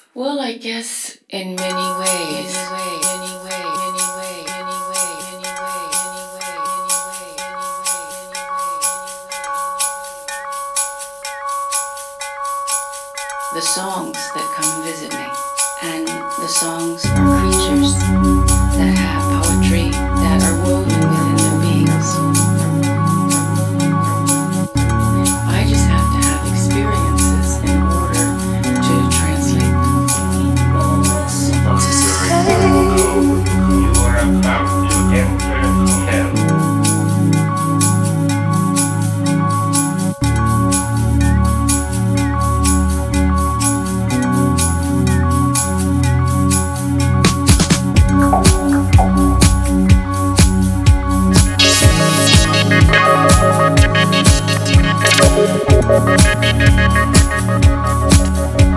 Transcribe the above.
Well, I guess in many ways. The songs that come visit me, and the songs are creatures.